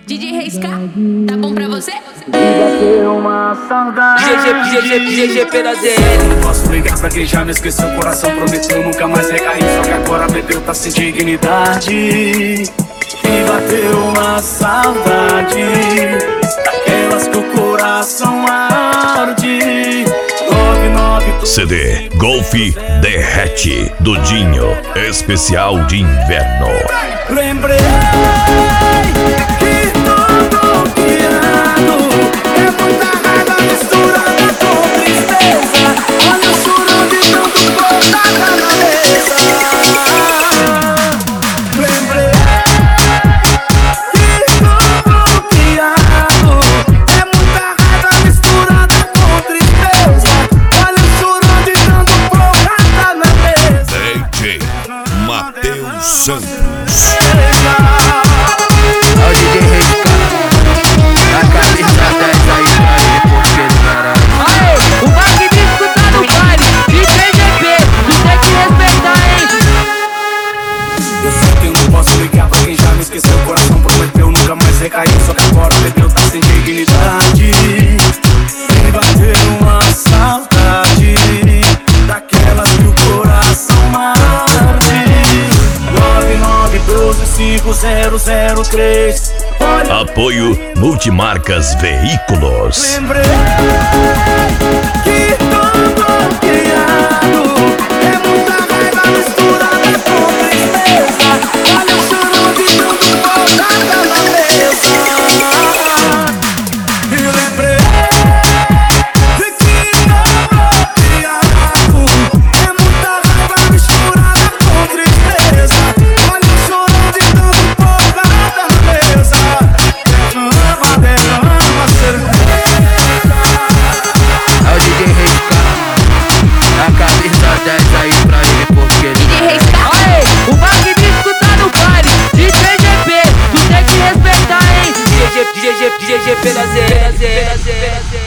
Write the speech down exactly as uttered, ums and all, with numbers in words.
D J Reisca, tá bom pra você? Bateu uma saudade. G G, G G, G G pela Z. Não posso ligar pra quem já me esqueceu. O coração prometeu nunca mais recair. Só que agora bebeu, tá sem dignidade. E bateu uma saudade, daquelas que o coração arde. nove nove C D Golf Derrete do Dinho, especial de inverno. Lembrei que todo piano é muita raiva misturada com tristeza. Olha o choro de tanto botada na mesa. Lembrei que todo piano é muita raiva misturada com tristeza. Olha o choro de tanto botada na mesa. D J Matheus Santos. Olha o D J Reisca, a camisa dez aí pra ele, porque ele caralho. Aê, o magnífico tá no baile, de G G P, tu tem que respeitar, hein? Eu sei que eu não posso ligar pra quem já me esqueceu. O coração prometeu nunca mais recair. Só que agora bebeu, tá sem dignidade. E bateu uma saudade, daquelas que o coração arde. Nove nove doze cinco zero zero três. Apoio Multimarcas Veículos. Lembrei que todo criado é muita raiva misturada com tristeza. Olha o choro de tanto botada na mesa. E lembrei que todo criado é muita raiva misturada com tristeza. Olha o choro de tanto botada na mesa. Derrama, derrama cerveja. Olha o D J Reisca, a camisa dez aí pra ele, porque ele D J Reisca. Aê, o magnífico tá no baile, de G G P, tu tem que respeitar, hein? G G, G G, G G pela Z, pela Z, pela Z.